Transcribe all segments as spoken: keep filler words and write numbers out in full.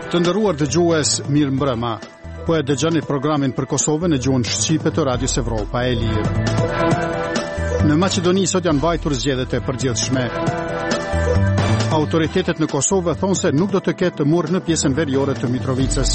Të nderuar dëgjues, mirë mbrëma. Po e dëgjoni programin për Kosovën në gjuhën shqipe të Radios Evropa e Lirë. Në Maqedoni sot janë vajtur zgjedhjet e përgjithshme. Autoritetet në Kosovë thonë se nuk do të ketë mur në pjesën veriore të Mitrovicës.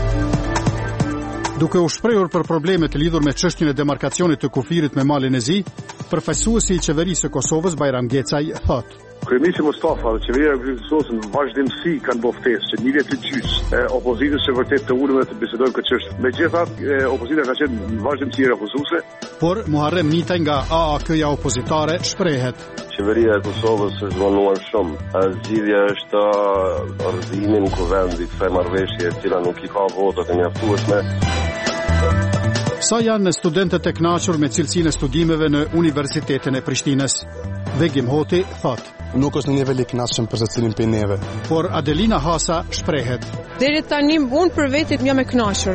Duke u shprehur për problemet lidhur me çështjen e demarkacionit të kufirit me malin e Zi, përfaqësuesi i qeverisë së Kosovës Bajram Gecaj thotë: Kryeministri Mustafa dhe qeveria e Kosovës në vazhdimsi kanë bërë ftesë që një vit të gjys e opozitës që vërtet të ulën dhe të bissedojnë këtë çështje. Megjithatë, opozita ka qenë në vazhdimsi refuzuese. Por Muharrem Mitaj nga A A K-ja opozitare shprehet: Qeveria e Kosovës është vonuar shumë. Zgjidhja është rrëzimin kuvendi kësaj marrëveshje e cila nuk i ka votat e mjaftueshme. Sa janë studentët e kënaqur me cilësinë e studimeve në Universitetin e Prishtinës? Vegim Hoti thotë: Nuk është në nivel i kënaqshëm për secilin prej neve. Por Adelina Hasa shprehet: Deri tani unë për veti jam e kënaqur.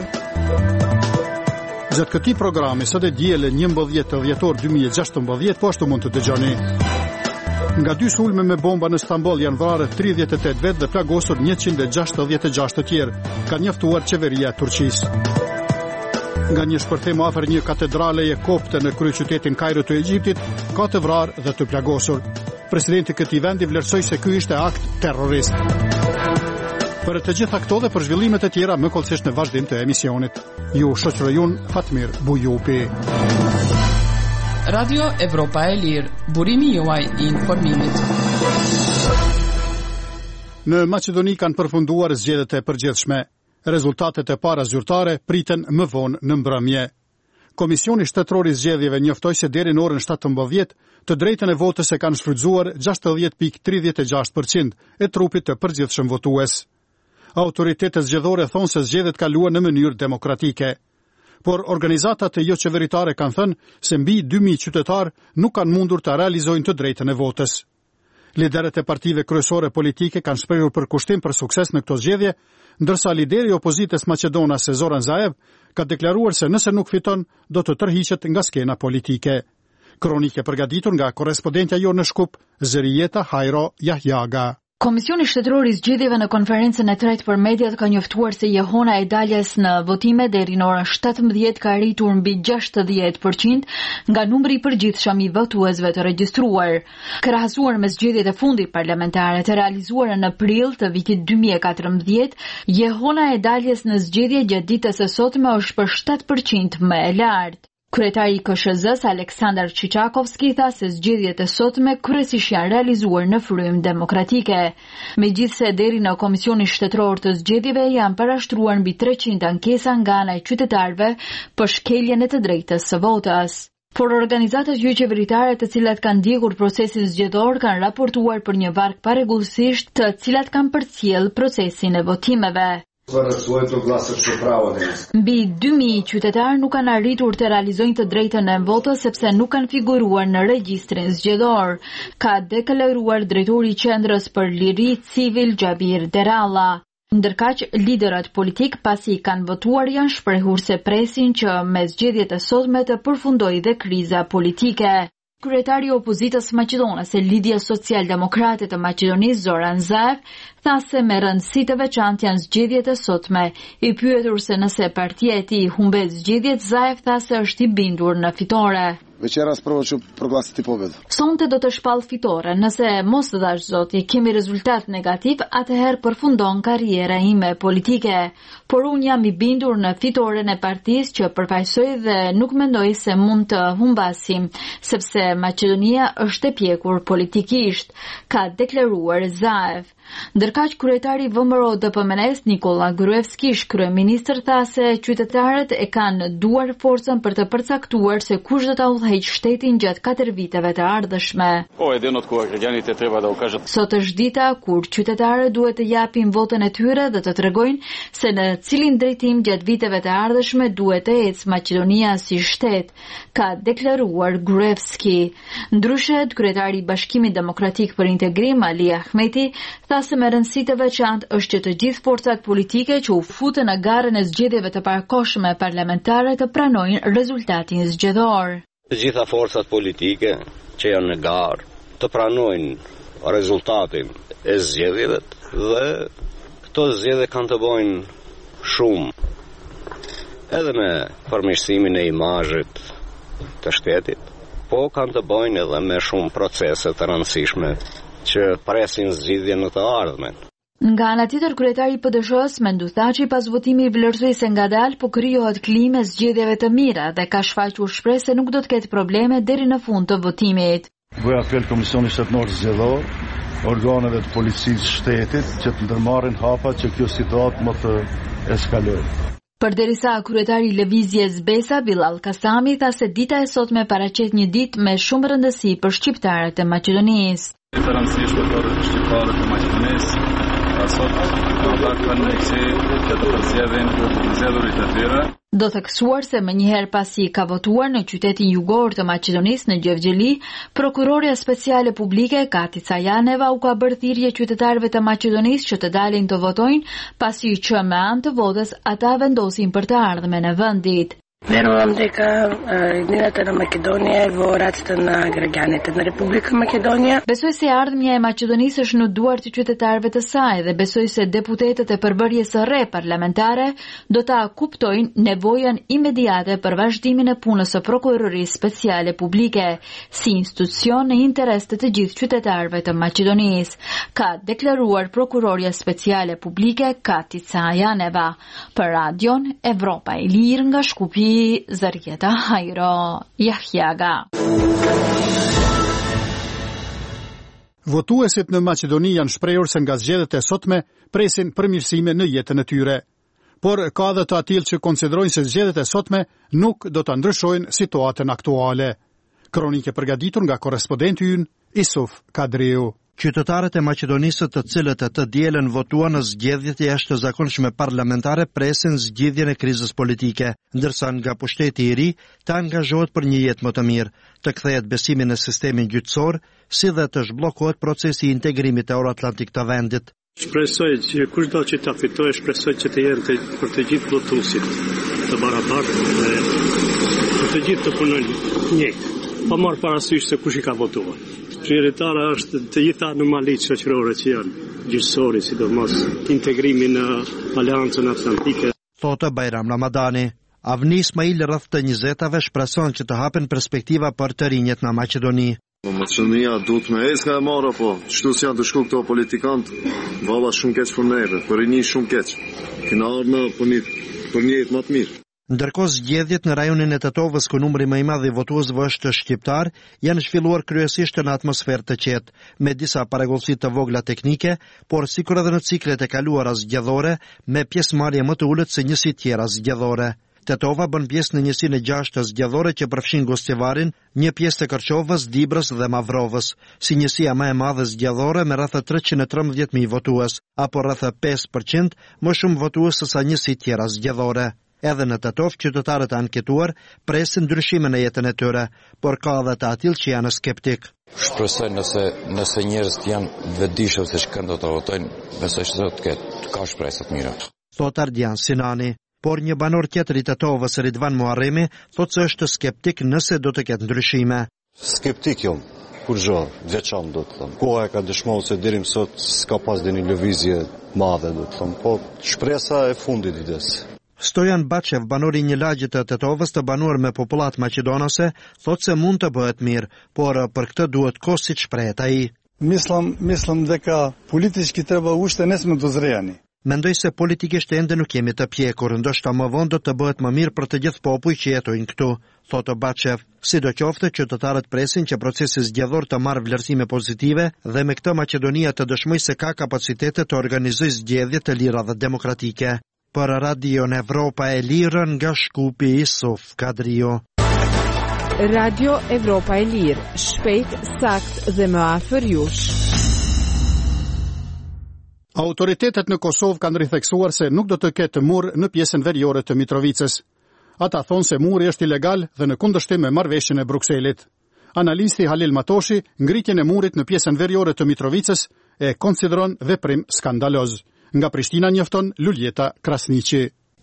Gjatë këtij programi sot e dielën njëmbëdhjetë dhjetor dy mijë e gjashtëmbëdhjetë po ashtu mund të dëgjoni. Nga dy sulme me bomba në Stamboll janë vrarë tridhjetë e tetë vetë dhe plagosur njëqind e gjashtëdhjetë e gjashtë të tjerë, ka njoftuar qeveria e Turqisë. Nga një shpërthim afër një katedraleje kopte në kryeqytetin Kairo të Egjiptit, ka të vrarë dhe të plagosur. Presidenti i këtij vendi vlerësoi se ky ishte akt terrorist. Për të gjitha këto dhe për zhvillimet e tjera më kollësisht në vazhdim të emisionit. Ju shoqëroj unë Fatmir Bujupi. Radio Evropa e Lirë, burimi juaj i informimit. Në Maqedoni kanë përfunduar zgjedhjet e përgjithshme. Rezultatet e para zyrtare priten më vonë në mbrëmje. Komisioni Shtetëror i Zgjedhjeve njoftoi se deri në orën shtatëmbëdhjetë të drejtën e votës e kanë shfrytzuar gjashtëdhjetë pikë tridhjetë e gjashtë përqind e trupit të përgjithshëm votues. Autoritetet zgjedhore thonë se zgjedhjet kaluan në mënyrë demokratike. Por organizatat e jo qeveritare kanë thënë se mbi dy mijë qytetar nuk kanë mundur të realizojnë të drejtën e votës. Liderët e partive kryesore politike kanë shprehur përkushtim për sukses në këto zgjedhje, ndërsa lideri i opozitës maqedonase Zoran Zaev ka deklaruar se nëse nuk fiton, do të tërhiqet nga skena politike. Kronikë e përgatitur nga korrespondentja jo në Shkup, Zërijeta Hajro Jahjaga. Komisioni Shtetëror i Zgjedhjeve në konferencën e tretë për mediat ka njoftuar se Jehona e daljes në votime deri në orën shtatëmbëdhjetë ka arritur mbi gjashtëdhjetë përqind nga numri i përgjithshëm i votuesve të regjistruar. Krahasuar me zgjedhjet e fundit parlamentare të realizuara në prill të vitit dy mijë e katërmbëdhjetë, Jehona e daljes në zgjedhje gjatë ditës së sotme është për shtatë përqind më e lartë. Kryetari i K S Z-s Aleksandar Qiçakovski tha se zgjedhjet e sotme kryesisht janë realizuar në frymë demokratike. Megjithse deri në Komisionin Shtetëror të Zgjedhjeve janë parashtruar mbi treqind ankesa nga ana e qytetarëve për shkeljen e të drejtës së votës. Por organizatat jo qeveritare të cilat kanë ndjekur procesin zgjedhor kanë raportuar për një varg parregullsisht të cilat kanë përcjell procesin e votimeve. Mbi dy mijë qytetarë nuk kanë arritur të realizojnë të drejtën e votës sepse nuk kanë figuruar në regjistrin zgjedhor, ka deklaruar drejtori i Qendrës për Liri Civil Xhabir Deralla. Ndërkaq, liderët politik pasi kanë votuar janë shprehur se presin që me zgjedhjet e sotme të përfundojë dhe kriza politike. Kryetari i opozitës maqedonase Lidhja Social-Demokrate të Maqedonisë Zoran Zaev tha se me rëndësi të veçantë janë zgjedhjet e sotme. I pyetur se nëse partia e tij humbet zgjedhjet, Zaev tha se është i bindur në fitore. Večeras prvo ću proglasiti pobedu. Sonte do të shpall fitore, nëse mos dash zoti, kemi rezultat negativ, atëherë përfundon karriera ime politike. Por unë jam i bindur në fitoren e partisë që përfaqësoj dhe nuk mendoj se mund të humbasim, sepse Maqedonia është e pjekur politikisht, ka deklaruar Zaev. Ndërkaq kryetari V M R O D P M N-s Nikola Gruevski, kryeministër, tha se qytetarët e kanë duar forcën për të përcaktuar se kush do ta udhëheqë shtetin gjatë katër viteve të ardhshme. Sot është dita kur qytetarët duhet të japin votën e tyre dhe të tregojnë se në cilin drejtim gjatë viteve të ardhshme duhet të ecë Maqedonia si shtet, ka deklaruar Gruevski. Ndryshe, kryetari i Bashkimit Demokratik për Integrim Ali Ahmeti tha se me rëndësi të veçantë është që të gjithë forcat politike që u futën në garën e zgjedhjeve të parakohshme parlamentare të pranojnë rezultatin zgjedhor. Të gjitha forcat politike që janë në garë të pranojnë rezultatin e zgjedhjeve dhe Këto zgjedhje kanë të bëjnë shumë edhe me përmirësimin e imazhit të shtetit, po kanë të bëjnë edhe me shumë procese të rëndësishme që presin zgjidhje në të ardhmen. Nga ana tjetër, kryetari i P D S S Mendu Thaçi pas votimit vlerësoi se ngadalë po krijohet klimë zgjedhjeve të mira dhe ka shfaqur shpresë se nuk do të ketë probleme deri në fund të votimit. Bëj apel Komisionit Shtetëror Zgjedhor, organeve të policisë shtetit që të ndërmarrin hapa që kjo situatë më të eskalojë. Përderisa kryetari i Lëvizjes Besa Billall Kasami tha se dita e sotme paraqet një ditë me shumë rëndësi për shqiptarët e Maqedonisë. Ditë e rëndësishme për shqiptarët e Maqedonisë. Sot ata kanë nekësi që të përzgjedhin zgjedhurit e tyre. Do theksuar se më njëherë pasi ka votuar në qytetin jugor të Maqedonisë në Gjevgjeli, prokuroria speciale publike Katica Janeva u ka bërë thirrje qytetarëve të Maqedonisë që të dalin të votojnë, pasi që me anë të votës ata vendosin për të ardhmen e vendit. Верувам дека иднината на Македонија е во раците на граѓаните на Република Македонија. Besoj se ardhmja e Maqedonisë është në duart të qytetarëve të saj dhe besoj se deputetët e përbërjes së re parlamentare do ta kuptojnë nevojën imediate për vazhdimin e punës së prokurorisë speciale publike si institucion në interes të të gjithë qytetarëve të Maqedonisë, ka deklaruar prokuroria speciale publike Katica Janeva për Radion Evropa e Lirë nga Shkupi. Zarieta Hajro Jahjaga. Votuesit në Maqedoni janë shprehur se nga zgjedhjet e sotme presin përmirësime në jetën e tyre. Por ka edhe të atill që konsiderojnë se zgjedhjet e sotme nuk do ta ndryshojnë situatën aktuale. Kronike përgatitur nga korrespondenti ynë Isuf Kadriu. Qytetarët e Maqedonisë të cilët të dielën votuan në zgjedhjet e jashtëzakonshme parlamentare presin zgjidhjen e krizës politike, ndërsa nga pushteti i ri të angazhohet për një jetë më të mirë, të kthehet besimi në sistemin gjyqësor, si dhe të zhbllokohet procesi i integrimit euroatlantik të vendit. Shpresoj që kushdo që ta fitojë, shpresoj që të jenë për të gjithë votuesit të barabartë dhe për të gjithë të punojnë njëjtë, pa marrë parasysh se kush i ka votuar. Prioritare është të gjitha anomalitë shoqërore që janë gjyqësore, sidomos integrimi në Aleancën Atlantike. Thotë Bajram Ramadani. Avni Ismail rreth të njëzjetave shpreson që të hapen perspektiva për të rinjet në Maqedoni. Maqedonia duhet me ecë nga e marra, po çdo si janë të shku këto politikantë, valla shumë keq për neve, për rini shumë keq. Kena ardhmë për një për një jetë më të mirë. Ndërkohë zgjedhjet në rajonin e Tetovës, ku numri më i madh i votuesve është shqiptar, janë zhvilluar kryesisht në atmosferë të qetë, me disa paragollësi të vogla teknike, por sikur edhe në ciklet e kaluara zgjedhore, me pjesëmarrje më të ulët se njësi tjera zgjedhore. Tetova bën pjesë në njësinë e gjashtë zgjedhore që përfshin Gostivarin, një pjesë të Kërçovës, Dibrës dhe Mavrovës, si njësia më e madhe zgjedhore me rreth treqind e trembëdhjetë mijë votues, apo rreth pesë përqind më shumë votues se sa njësi tjera zgjedhore. Edhe në Tetov, qytetarët anketuar presin ndryshime në jetën e tyre, por ka edhe të atill që janë skeptik. Shpresoj nëse nëse njerëzit janë vetëdijshëm se ç'kan do të votojnë, besoj se do të ketë ka shpresë të mira. Thot Ardian Sinani, por një banor tjetër i Tetovës, Ridvan Muharremi, thotë se është skeptik nëse do të ketë ndryshime. Skeptik jam. Kur zho, veçan do të thëmë. Koha e ka dëshmohu se deri më sot s'ka pas dhe një lëvizje madhe, do të thëmë, po shpresa e fundit i des. Stojan Bachev, banori një lagje të Tetovës të banuar me popullat maqedonase, thotë se mund të bëhet mirë, por për këtë duhet kohë siç shprehet ai. Mislim, mislim дека politički treba ušte ne sme dozrejani. Mendoj se politikisht ende nuk jemi të pjekur, ndoshta më vonë do të bëhet më mirë për të gjithë popull që jetojnë këtu, thotë Bachev. Sidoqoftë, qytetarët presin që procesi zgjedhor të marrë vlerësime pozitive dhe me këtë Maqedonia të dëshmojë se ka kapacitete të organizojë zgjedhje të lira dhe demokratike. Për Radion Evropa e Lirë nga Shkupi, Isuf Kadrio. Radio Evropa e Lirë, shpejt, sakt dhe më afër jush. Autoritetet në Kosovë kanë ritheksuar se nuk do të ketë mur në pjesën veriore të Mitrovicës. Ata thonë se muri është ilegal dhe në kundërshtim me marrëveshjen e Brukselit. Analisti Halil Matoshi ngritjen e murit në pjesën veriore të Mitrovicës e konsideron veprim skandaloz. Nga Prishtina njofton Luljeta Krasniqi.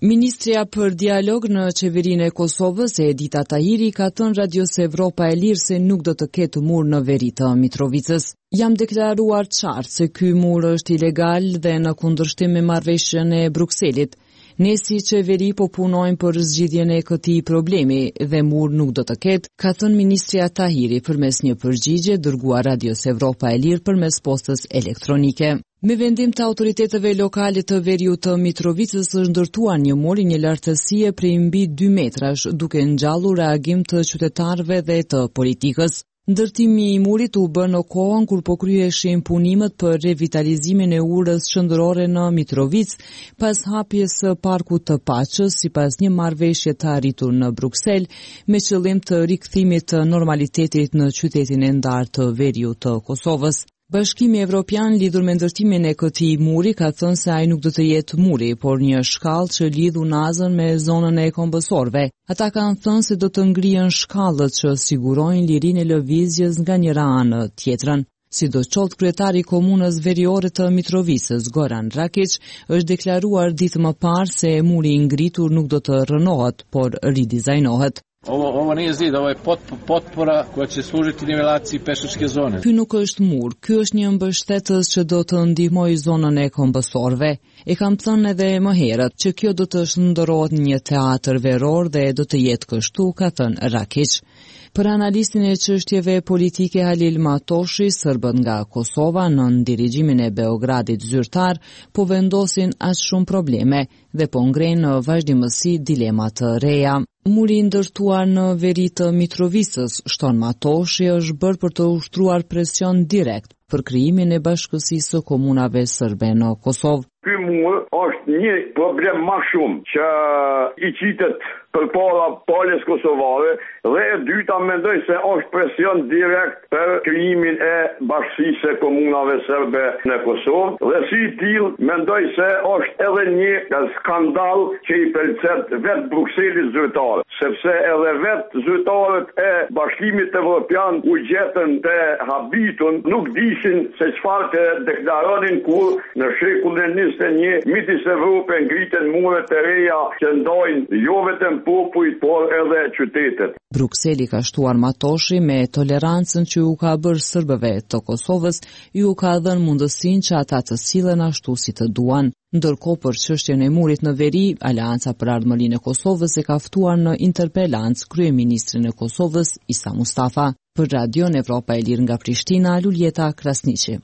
Ministrja për dialog në qeverinë e Kosovës, Edita Tahiri, ka thënë Radios Evropa e Lirë se nuk do të ketë mur në veri të Mitrovicës. Jam deklaruar qartë se ky mur është ilegal dhe në kundërshtim me marrëveshjen e Brukselit. Ne si qeveri po punojmë për zgjidhjen e këtij problemi dhe mur nuk do të ketë, ka thënë Ministrja Tahiri përmes një përgjigje dërguar Radios Evropa e Lirë përmes postës elektronike. Me vendim të autoriteteve lokale të veriut të Mitrovicës është ndërtuar një mur i një lartësie prej mbi dy metrash, duke ngjallur reagim të qytetarëve dhe të politikës. Ndërtimi i murit u bë në kohën kur po kryheshin punimet për revitalizimin e urës qendrore në Mitrovic, pas hapjes së Parkut të Paqës, sipas një marrëveshje të arritur në Bruksel, me qëllim të rikthimit të normalitetit në qytetin e ndarë të veriut të Kosovës. Bashkimi Evropian lidhur me ndërtimin e këtij muri ka thënë se ai nuk do të jetë muri, por një shkallë që lidh Unazën me zonën e kombësorëve. Ata kanë thënë se do të ngrihen shkallët që sigurojnë lirinë e lëvizjes nga njëra anë në tjetrën. Sidoqoftë, kryetari i komunës veriore të Mitrovicës, Goran Rakic, është deklaruar ditë më parë se muri i ngritur nuk do të rënohet, por ridizajnohet. Ovo, ovo nije zid, ovo je pot, potpora koja će služiti nivelaciji pešačke zone. Ky nuk është mur, ky është një mbështetës që do të ndihmojë zonën e kombësorëve. E kam thënë edhe më herët që kjo do të shndërrohet në një teatër veror dhe do të jetë kështu, ka thënë Rakic. Për analistin e çështjeve politike Halil Matoshi, serbët nga Kosova në dirigjimin e Beogradit zyrtar po vendosin aq shumë probleme dhe po ngrenë në vazhdimësi dilema të reja. Muri ndërtuar në veri të Mitrovicës, shton Matoshi, është bërë për të ushtruar presion direkt për krijimin e bashkësisë së komunave serbe në Kosovë. Ky mur është një problem më shumë që i qitet përpara palës kosovare dhe e dyta mendoj se është presion direkt për krijimin e bashkësisë së komunave serbe në Kosovë dhe si tillë mendoj se është edhe një skandal që i pëlqet vetë Brukselit zyrtar, sepse edhe vetë zyrtarët e Bashkimit Evropian u gjetën të habitun, nuk dishin se çfarë të deklaronin kur në shekullin njëzet e një midis Evropë ngriten muret e reja që ndajnë jo vetëm popujt, por edhe qytetet. Brukseli ka shtuar Matoshi me tolerancën që u ka bërë serbëve të Kosovës, ju ka dhënë mundësinë që ata të sillen ashtu si të duan. Ndërkohë për çështjen e murit në veri, Aleanca për Ardhmërinë e Kosovës e ka ftuar në interpelancë kryeministrin e Kosovës Isa Mustafa. Për Radion Evropa e Lirë nga Prishtina, Luljeta Krasniqi.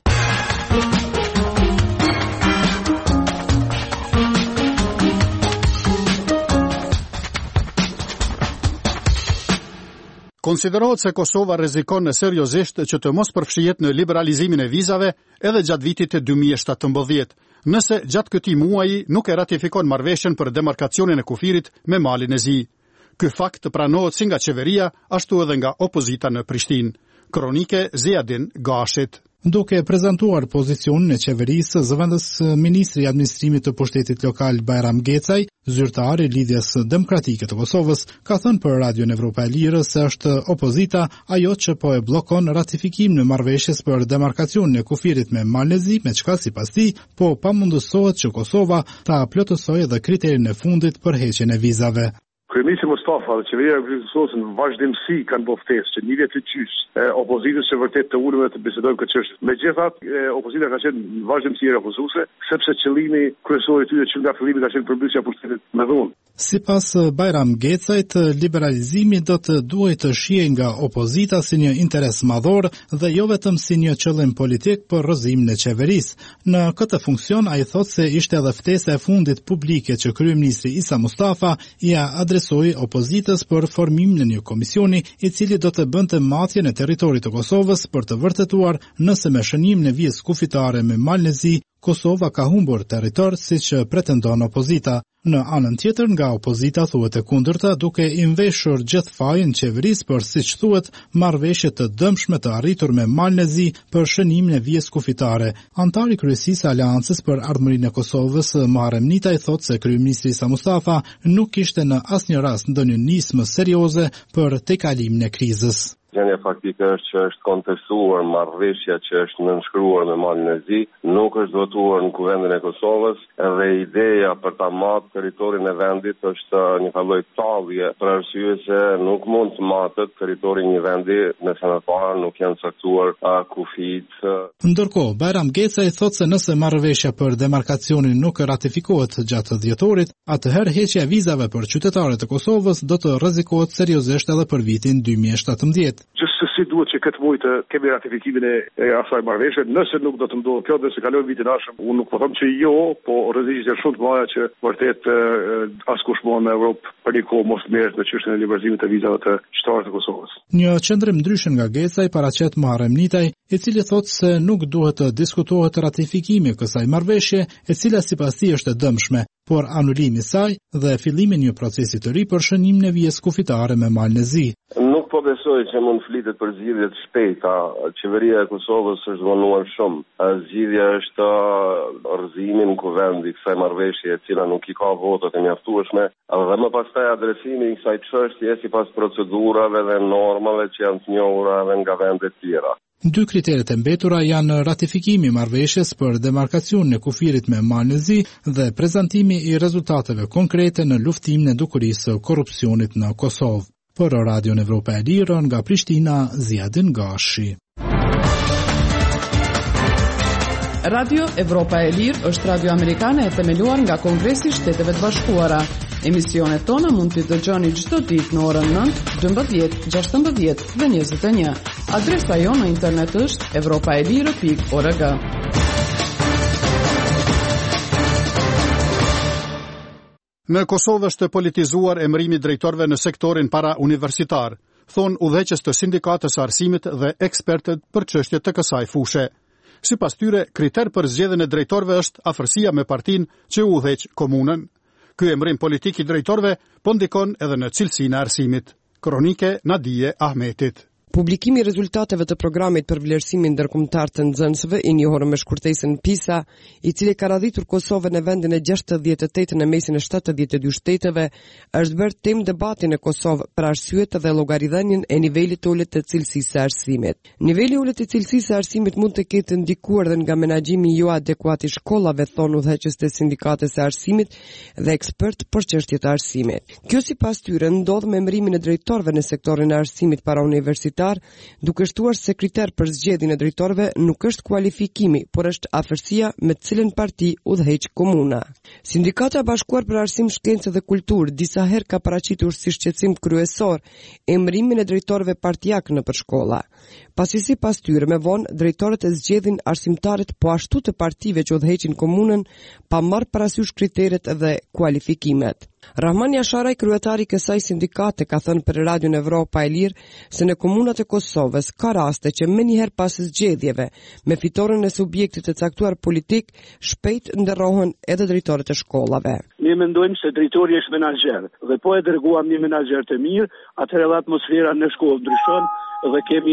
Konsiderohet se Kosova rrezikon seriozisht që të mos përfshihet në liberalizimin e vizave edhe gjatë vitit dy mijë e shtatëmbëdhjetë, nëse gjatë këtij muaji nuk e ratifikon marrëveshjen për demarkacionin e kufirit me Malin e Zi. Ky fakt pranohet si nga qeveria, ashtu edhe nga opozita në Prishtinë. Kronike Ziadin Gashit. Duke prezantuar pozicionin e qeverisë, zëvendës ministri i administrimit të pushtetit lokal Bajram Gecaj, zyrtar i lidhjes demokratike të Kosovës, ka thënë për Radion Evropa e Lirë se është opozita ajo që po e bllokon ratifikimin e marrëveshjes për demarkacionin e kufirit me Malin e Zi, me çka sipas tij po pamundësohet që Kosova ta plotësojë edhe kriterin e fundit për heqjen e vizave. Kryeministri Mustafa dhe qeveria e Kosovës në vazhdimsi kanë bërë ftesë që niveli të gjysë opozitës që vërtet të ulur dhe të bisedojnë këtë çështje. Megjithatë, opozita ka qenë në vazhdimsi refuzuese, sepse qëllimi kryesor i tyre që nga fillimi ka qenë përmbysja e pushtetit me dhunë. Sipas Bajram Gecajt, liberalizimi do të duhet të shihej nga opozita si një interes madhor dhe jo vetëm si një qëllim politik për rrëzimin e qeverisë. Në këtë funksion ai thotë se ishte edhe ftesa e fundit publike që kryeministri Isa Mustafa ia adresoi opozitës për formimin e një komisioni i cili do të bënte matjen e territorit të Kosovës për të vërtetuar nëse me shënimin e vizës kufitare me Malin e Zi Kosova ka humbur territor siç pretendon opozita. Në anën tjetër nga opozita thuhet e kundërta, duke i mbeshur gjithë fajin qeverisë për siç thuhet marrëveshje të dëmshme të arritur me Malin e Zi për shënimin e vizës kufitare. Antari i kryesisë së Aleancës për Ardhmërinë e Kosovës, Muharrem Nitaj, thotë se kryeministri Isa Mustafa nuk kishte në asnjë rast ndonjë nismë serioze për tejkalimin e krizës. Gjendja faktike është që është kontestuar marrëveshja që është nënshkruar me Malin e Zi, nuk është votuar në Kuvendin e Kosovës dhe ideja për ta marrë territorin e vendit është një lloj tallje për arsye se nuk mund të matet territori i një vendi nëse më parë nuk janë caktuar kufit. Ndërkohë, Bajram Gecaj thotë se nëse marrëveshja për demarkacionin nuk ratifikohet gjatë dhjetorit, atëherë heqja e vizave për qytetarët e Kosovës do të rrezikohet seriozisht edhe për vitin dy mijë e shtatëmbëdhjetë. Gjithsesi duhet që këtë muaj të kemi ratifikimin e asaj marrëveshje, nëse nuk do të ndodhë kjo dhe se kalojmë vitin e ardhshëm, unë nuk po them që jo, po rreziqet janë shumë të mëdha që vërtet askush më në Europë për një kohë mos merret me çështjen e liberalizimit të vizave të qytetarëve të Kosovës. Një qendrim ndryshe nga Gecaj paraqet Muharrem Nitaj, i cili thotë se nuk duhet të diskutohet ratifikimi i kësaj marrëveshje, e cila sipas tij është e dëmshme, por anulimi i saj dhe fillimi i një procesi të ri për shënimin e vijës kufitare me Malin e Zi. Nuk po besoj që mund flitet për zgjidhje të shpejta. Qeveria e Kosovës është vonuar shumë. Zgjidhja është rrëzimi në kuvend i kësaj marrëveshje e cila nuk i ka votat e mjaftueshme, dhe më pastaj adresimi i kësaj çështje sipas procedurave dhe normave që janë të njohura edhe nga vende të tjera. Dy kriteret e mbetura janë ratifikimi i marrëveshjes për demarkacionin e kufirit me Malin e Zi dhe prezantimi i rezultateve konkrete në luftimin e dukurisë së korrupsionit në Kosovë. Për Radion Evropa e Lirë nga Prishtina, Ziadin Gashi. Radio Evropa e Lirë është radio amerikane e themeluar nga Kongresi i Shteteve të Bashkuara. Emisionet tona mund t'i dëgjoni çdo ditë në orën nëntë, dymbëdhjetë, gjashtëmbëdhjetë dhe njëzet e një. Adresa jonë në internet është evropaelire pikë org. Në Kosovë është politizuar emërimi drejtorëve në sektorin para universitar, thonë udhëheqës të sindikatës së arsimit dhe ekspertët për çështjet të kësaj fushë. Sipas tyre, kriter për zgjedhjen e drejtorëve është afërsia me partinë që udhëheq komunën. Ky emërim politik i drejtorëve po ndikon edhe në cilësinë e arsimit. Kronike Nadije Ahmetit. Publikimi i rezultateve të programit për vlerësimin ndërkombëtar të nxënësve i njohur me shkurtesën PISA, i cili ka radhitur Kosovën në vendin e gjashtëdhjetë e tetë në mesin e shtatëdhjetë e dy shteteve, është bërë temë debati në Kosovë për arsyet dhe llogaridhënien e nivelit të ulët të cilësisë së arsimit. Niveli i ulët të cilësisë së arsimit mund të ketë ndikuar edhe nga menaxhimi jo adekuat i shkollave, thonë udhëheqës të sindikatës së arsimit dhe ekspert për çështjet e arsimit. Kjo sipas tyre ndodh me emërimin e drejtorëve në sektorin e arsimit para universitar, duke shtuar se kriter për zgjedhjen e drejtorëve nuk është kualifikimi, por është afërsia me cilën parti udhëheq komuna. Sindikata e Bashkuar për Arsim, Shkencë dhe Kulturë disa herë ka paraqitur si shqetësim kryesor emërimin e drejtorëve partijak në përshkolla. Pasi sipas tyre me vonë drejtorët e zgjedhin arsimtarët po ashtu të partive që udhëheqin komunën pa marrë parasysh kriteret dhe kualifikimet. Rahman Jasharaj, kryetari i kësaj sindikate, ka thënë për Radion Evropa e Lirë se në komunat e Kosovës ka raste që menjëherë pas zgjedhjeve me fitoren e subjektit të caktuar politik shpejt ndërrohen edhe drejtorët e shkollave. Ne mendojmë se drejtori është menaxher dhe po e dërguam një menaxher të mirë, atëherë edhe atmosfera në shkollë ndryshon dhe kemi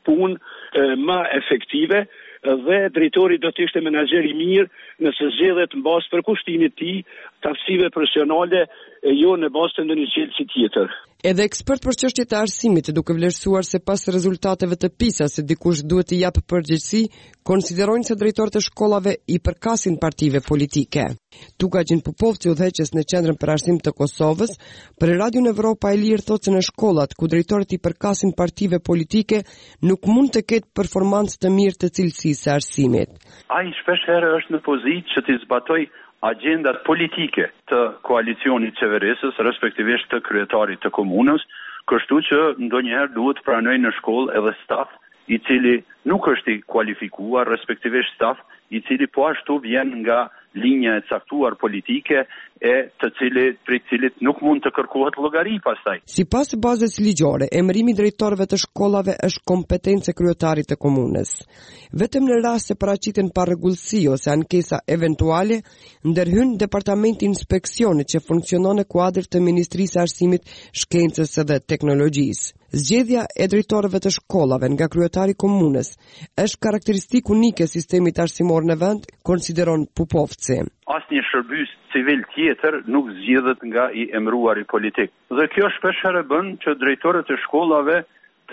punë më efektive dhe drejtori do të ishte menaxher i mirë nëse zgjedhet mbas përkushtimit të tij të aftësive profesionale e jo në bazë të ndonjë cilësi tjetër. Edhe ekspert për çështjet e arsimit, duke vlerësuar se pas rezultateve të PISA se dikush duhet të japë përgjegjësi, konsiderojnë se drejtorët e shkollave i përkasin partive politike. Tukajin Popovci, udhëheqës në Qendrën për Arsim të Kosovës, për Radion Evropa e Lirë thotë se në shkollat ku drejtorët i përkasin partive politike nuk mund të ketë performancë të mirë të cilësisë së arsimit. Ai shpesh herë është në pozitë që të zbatoj agendat politike të koalicionit qeverisës, respektivisht të kryetarit të komunës, kështu që ndonjëherë duhet pranoj në shkollë edhe staf i cili nuk është i kualifikuar, respektivisht staf i cili po ashtu vjen nga linja e caktuar politike e të cilit për cilit nuk mund të kërkohet llogari pastaj. Sipas bazës ligjore, emërimi i drejtorëve të shkollave është kompetencë e kryetarit të komunës. Vetëm në rast se paraqiten parregullsi ose ankesa eventuale, ndërhyn departamenti i inspeksionit që funksionon në kuadër të Ministrisë së Arsimit, Shkencës dhe Teknologjisë. Zgjedhja e drejtorëve të shkollave nga kryetari i komunës është karakteristikë unike e sistemit arsimor në vend, konsideron Popovci. Asnjë shërbys civil tjetër nuk zgjidhet nga i emëruari politik. Dhe kjo shpesh herë bën që drejtorët e shkollave të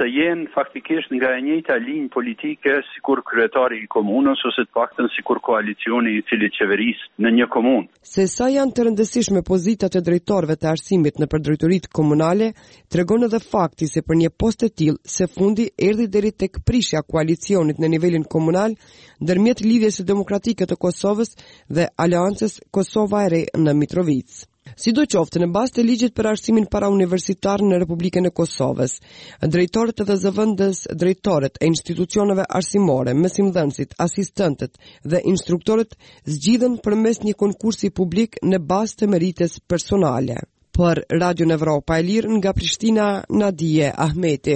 të jenë faktikisht nga e njëjta linjë politike sikur kryetari i komunës ose të paktën sikur koalicioni i cili qeveris në një komunë. Se sa janë të rëndësishme pozitat e drejtorëve të arsimit në përdrejtoritë komunale, tregon edhe fakti se për një post të tillë se fundi erdhi deri tek prishja koalicionit në nivelin komunal ndërmjet lidhjes së demokratike të Kosovës dhe aleancës Kosova e Re në Mitrovic. Sidoqoftë, në bazë të ligjit për arsimin parauniversitar në Republikën e Kosovës, drejtorët dhe zëvendës drejtorët e institucioneve arsimore, mësimdhënësit, asistentët dhe instruktorët zgjidhen përmes një konkursi publik në bazë të merites personale. Për Radio Evropa e Lirë nga Prishtina, Nadije Ahmeti.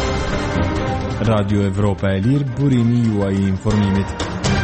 Radio Evropa e Lirë, burimi juaj i informimit.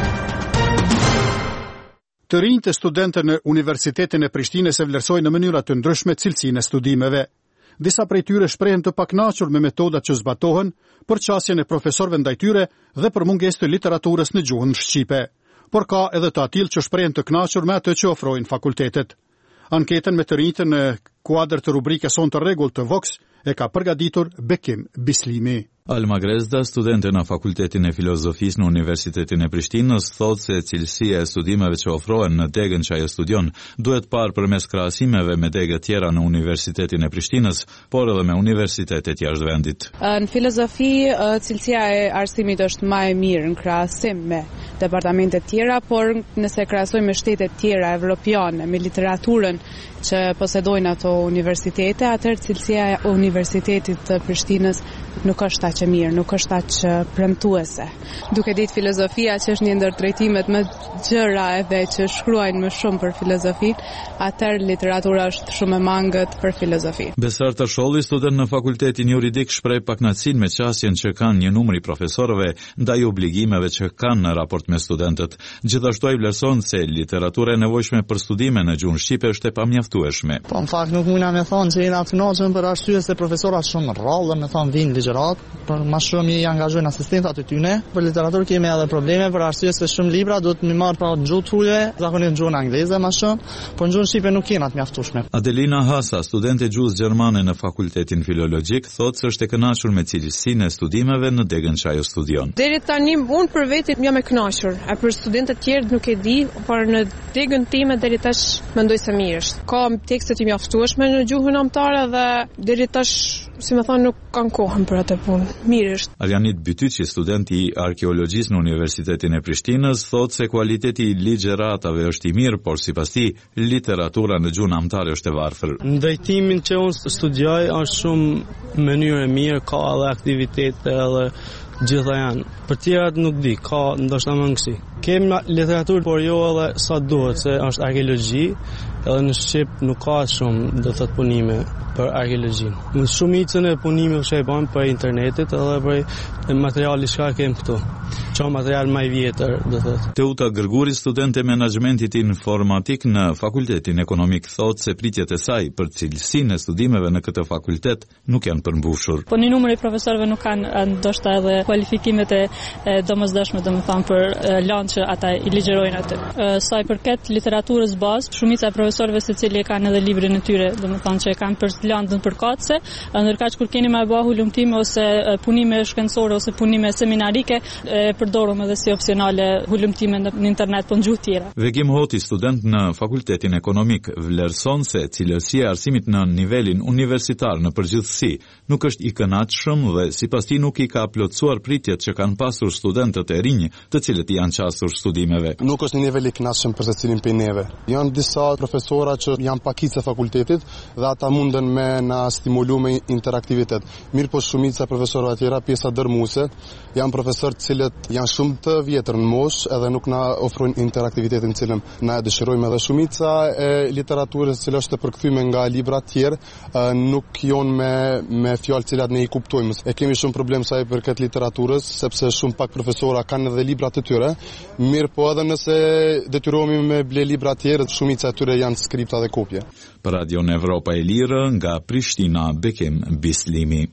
Të rinjtë e studentët në Universitetin e Prishtinës e vlerësojnë në mënyra të ndryshme cilësinë e studimeve. Disa prej tyre shprehen të pakënaqur me metodat që zbatohen, për qasjen e profesorëve ndaj tyre dhe për mungesë të literaturës në gjuhën shqipe. Por ka edhe të atill që shprehen të kënaqur me atë që ofrojnë fakultetet. Anketën me të rinjtë në kuadër të rubrikës Son të rregull të Vox e ka përgatitur Bekim Bislimi. Alma Grezda, studente në Fakultetin e Filozofisë në Universitetin e Prishtinës, thotë se cilësia e studimeve që ofrohen në degën që ajo studion duhet parë përmes krahasimeve me degë tjera në Universitetin e Prishtinës, por edhe me universitetet jashtë vendit. Në filozofi, cilësia e arsimit është më e mirë në krahasim me departamentet tjera, por nëse krahasojmë me shtetet tjera evropiane, me literaturën që posedojnë ato universitete, atëherë cilësia e Universitetit të Prishtinës nuk është aq e mirë, nuk është aq premtuese. Duke ditë filozofia që është një ndër drejtimet më gjëra edhe që shkruajnë më shumë për filozofinë, atëherë literatura është shumë e mangët për filozofinë. Besar Tasholli, student në Fakultetin Juridik, shpreh pakënaqësinë me qasjen që kanë një numër i profesorëve ndaj obligimeve që kanë në raport me studentët. Gjithashtu ai vlerëson se literatura e nevojshme për studime në gjuhën shqipe është e pamjaftueshme. Po në fakt nuk mundna me thonë se jena të kënaqur për arsye se profesorat shumë rrallë, me thonë vinë ligjërat, për më shumë i angazhojnë asistentat e tyre. Për literaturë kemi edhe probleme për arsye se shumë libra duhet më marr pa gjuhë truje, zakonisht gjuhën angleze më shumë, por në gjuhën shqipe nuk jena të mjaftueshme. Adelina Hasa, studente gjuhës gjermane në Fakultetin Filologjik, thotë se është e kënaqur me cilësinë e studimeve në degën që ajo studion. Deri tani unë për veti jam e kënaqur, e për studentët e tjerë nuk e di, por në degën time deri tash mendoj se mirë është. Ka tekste të mjaftueshme në gjuhën anëtare dhe deri tash, si më thonë, nuk kanë kohën për atë punë. Mirë është. Arjanit Bytyqi, student i arkeologjisë në Universitetin e Prishtinës, thotë se kualiteti i ligjëratave është i mirë, por sipas tij, literatura në gjuhën anëtare është e varfër. Në drejtimin që unë studioj është shumë mënyrë e mirë, ka edhe aktivitete edhe gjitha janë. Për tjerat nuk di, ka ndoshta mangësi. Kemi literaturë, por jo edhe sa duhet, se është arkeologji, edhe në Shqip nuk ka shumë, do të thotë, punime për arkeologjin. Në shumicën e punimeve që e bëjmë për internetit edhe për materiali që kemi këtu. Ço material më i vjetër, do të thotë. Teuta Gërguri, student e menaxhmentit informatik në Fakultetin Ekonomik, thotë se pritjet e saj për cilësinë e studimeve në këtë fakultet nuk janë përmbushur. Po një numër i profesorëve nuk kanë ndoshta edhe kualifikimet e domosdoshme, domethënë për lanë që ata i ligjërojnë aty. Sa i përket literaturës bazë, shumica e profesorëve secili kanë edhe librin e tyre, domethënë që e kanë për landën përkatëse, ndërkaq kur keni më bëhu hulumtime ose punime shkencore ose punime seminarike, e përdorum edhe si opsionale hulumtime në internet për gjuhë tjera. Vegim Hoti, student në Fakultetin Ekonomik, vlerëson se cilësia e arsimit në nivelin universitar në përgjithësi nuk është i kënaqshëm dhe sipas tij nuk i ka plotësuar pritjet që kanë pasur studentët e rinj, të cilët i janë qasur studimeve. Nuk është një nivel i kënaqshëm për secilin prej neve. Janë disa profesora që janë pakicë e fakultetit dhe ata munden me na stimulu me interaktivitet. Mirë po shumica profesorëve tjera, pjesa dërmuese, janë profesorë të cilët janë shumë të vjetër në moshë edhe nuk na ofrojnë interaktivitetin cilën na e dëshirojmë, edhe shumica e literaturës që është e përkthyme nga libra të tjerë nuk janë me me fjalë të cilat ne i kuptojmë. E kemi shumë problem sa i përket literaturës, sepse shumë pak profesora kanë edhe libra të tyre. Mirë po edhe nëse detyrohemi me ble libra të tjerë, shumica e tyre janë skripta dhe kopje. Për Radio Evropa e Lirë nga Prishtina, Bekim Bislimi.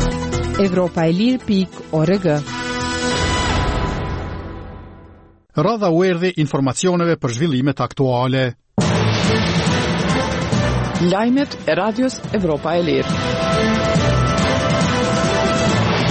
Evropa e Lirë pik org. Radha u erdhi informacioneve për zhvillimet aktuale. Lajmet e Radios Evropa e Lirë.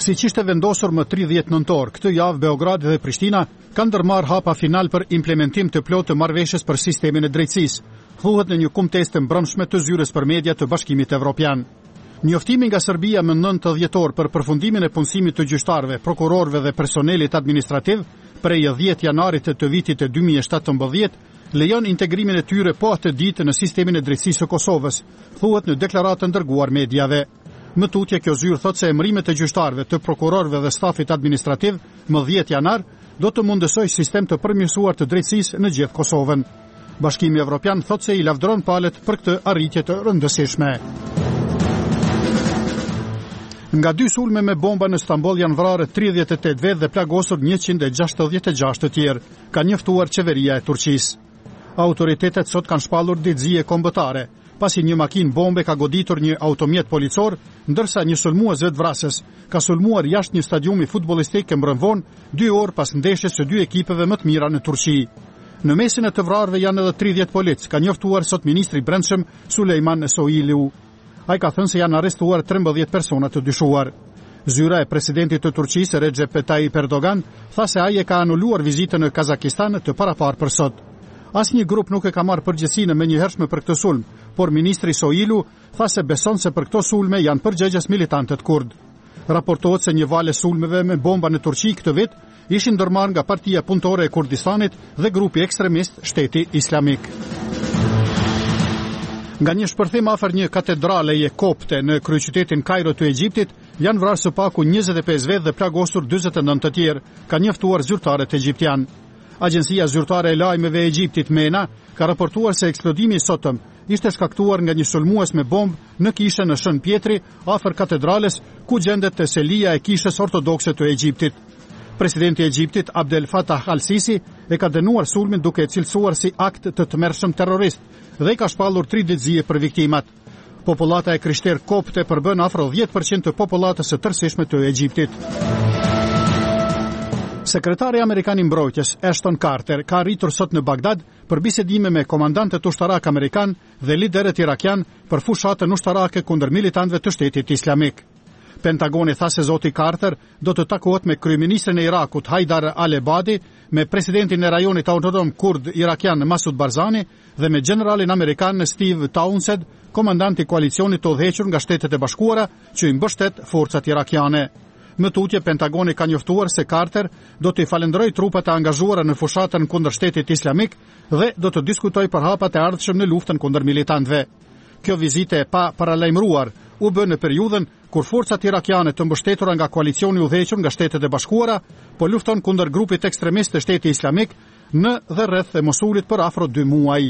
Siç ishte vendosur më tridhjetë nëntor, këtë javë Beogradi dhe Prishtina kanë ndërmarrë hapa final për implementim të plotë të marrëveshjes për sistemin e drejtësisë, thuhet në një kumtesë të mbrëmshme të zyrës për media të Bashkimit Evropian. Njoftimi nga Serbia më nëntë dhjetor për përfundimin e punësimit të gjyqtarëve, prokurorëve dhe personelit administrativ prej dhjetë janarit të vitit të dy mijë e shtatëmbëdhjetë lejon integrimin e tyre po atë ditë në sistemin e drejtësisë së Kosovës, thuhet në deklaratën dërguar mediave. Më tutje kjo zyrë thot se emërimet e gjyqtarëve, të prokurorëve dhe stafit administrativ më dhjetë janar do të mundësojë sistem të përmirësuar të drejtësisë në gjithë Kosovën. Bashkimi Evropian thot se i lavdëron palët për këtë arritje të rëndësishme. Nga dy sulme me bomba në Stamboll janë vrarë tridhjetë e tetë vetë dhe plagosur njëqind e gjashtëdhjetë e gjashtë të tjerë, ka njoftuar qeveria e Turqisë. Autoritetet sot kanë shpallur ditëzie kombëtare, pasi një makinë bombe ka goditur një automjet policor, ndërsa një sulmues vetvrasës ka sulmuar jashtë një stadiumi futbollistik e mbrëmvon dy orë pas ndeshjes së dy ekipeve më të mira në Turqi. Në mesin e të vrarëve janë edhe tridhjetë polic, ka njoftuar sot ministri i Brendshëm Sulejman Soylu. Ai ka thënë se janë arrestuar trembëdhjetë persona të dyshuar. Zyra e presidentit të Turqisë Recep Tayyip Erdogan tha se ai e ka anuluar vizitën në Kazakistan të paraparë për sot. Asnjë grup nuk e ka marrë përgjegjësinë më njëhershme për këtë sulm, por ministri Soylu tha se beson se për këto sulme janë përgjegjës militantët kurd. Raportohet se një valë sulmeve me bomba në Turqi këtë vit ishin ndërmarrë nga Partia Punëtore e Kurdistanit dhe grupi ekstremist Shteti Islamik. Nga një shpërthim afër një katedraleje kopte në kryeqytetin Kairo të Egjiptit, janë vrarë së paku njëzet e pesë vetë dhe plagosur dyzet e nëntë të tjerë, ka njoftuar zyrtarët egjiptian. Agjencia zyrtare e lajmeve e Egjiptit MENA ka raportuar se eksplodimi i sotëm ishte shkaktuar nga një sulmues me bombë në kishën në Shën Pjetri, afër katedrales, ku gjendet teselia e kishës ortodokse të Egjiptit. Presidenti i Egjiptit Abdel Fattah al-Sisi e ka dënuar sulmin duke e cilësuar si akt të tmerrshëm terrorist dhe i ka shpallur tri ditëzie për viktimat. Popullata e krishterë kopte përbën afro dhjetë përqind të popullatës së tërësishme të Egjiptit. Sekretari Amerikan i Mbrojtjes Ashton Carter ka arritur sot në Bagdad për bisedime me komandantët ushtarak amerikan dhe liderët irakian për fushatën ushtarake kundër militantëve të Shtetit Islamik. Pentagoni tha se zoti Carter do të takohet me kryeministrin e Irakut Haidar al-Ebadi, me presidentin e rajonit autonom kurd irakian Masud Barzani dhe me generalin amerikan Steve Townsend, komandanti i koalicionit të udhëhequr nga Shtetet e Bashkuara që i mbështet forcat irakiane. Më tutje Pentagoni ka njoftuar se Carter do të i falenderojë trupat e angazhuara në fushatën kundër Shtetit Islamik dhe do të diskutojë për hapat e ardhshëm në luftën kundër militantëve. Kjo vizite e pa paralajmëruar u bë në periudhën kur forcat irakiane të mbështetura nga koalicioni i udhëhequr nga Shtetet e Bashkuara po lufton kundër grupit ekstremist të Shtetit Islamik në dhe rreth e Mosulit për afro dy muaj.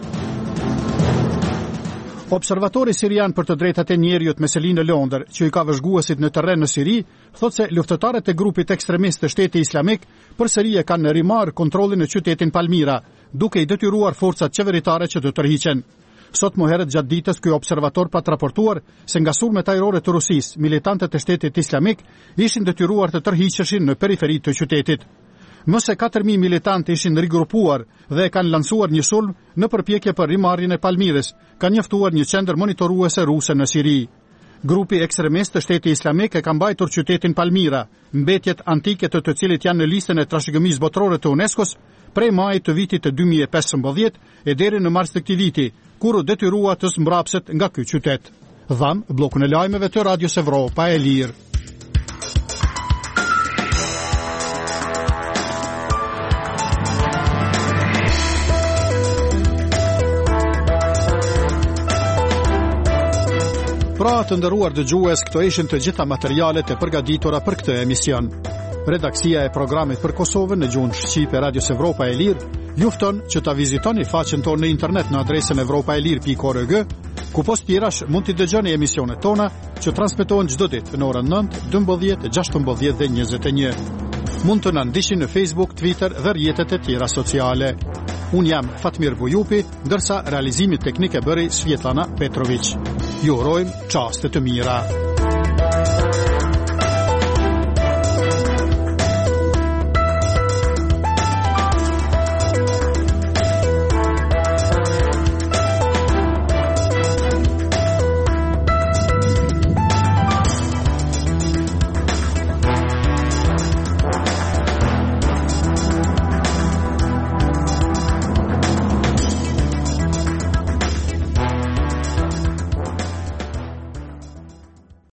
Observatori sirian për të drejtat e njerëzit Meselin në Londër, që i ka vëzhguesit në terren në Siri, thotë se luftëtarët e grupit ekstremist të Shtetit Islamik përsëri e kanë rimarrë kontrollin në qytetin Palmira, duke i detyruar forcat qeveritare që të tërhiqen. Sot më herët gjatë ditës ky observator pa të raportuar se nga sulmet ajrore të Rusisë, militantët e Shtetit Islamik ishin detyruar të tërhiqeshin në periferi të qytetit. Më se katër mijë militantë ishin rigrupuar dhe kanë lansuar një sulm në përpjekje për rimarrjen e Palmirës, ka njoftuar një qendër monitoruese ruse në Siri. Grupi ekstremist të Shtetit Islamik e ka mbajtur qytetin Palmira, mbetjet antike të të cilit janë në listën e trashëgimisë botërore të UNESCO-s prej majit të vitit të dy mijë e pesëmbëdhjetë e deri në mars të këtij viti, kur u detyrua të mbrapset nga ky qytet. Dham bllokun e lajmeve të Radios Evropa e Lirë. Pra të nderuar dëgjues, këto ishin të gjitha materialet e përgatitura për këtë emision. Redaksia e programit për Kosovën në gjuhën shqipe Radios Evropa e Lirë ju fton që ta vizitoni faqen tonë në internet në adresën evropaelir pikë org, ku post tjerash mund t'i dëgjoni emisionet tona që transmetohen çdo ditë në orën nëntë, dymbëdhjetë, gjashtëmbëdhjetë dhe njëzet e një. Mund të na ndiqni në Facebook, Twitter dhe rrjetet e tjera sociale. Un jam Fatmir Bujupi, ndërsa realizimi teknik e bëri Svetlana Petrović. Ju urojmë çaste të mira.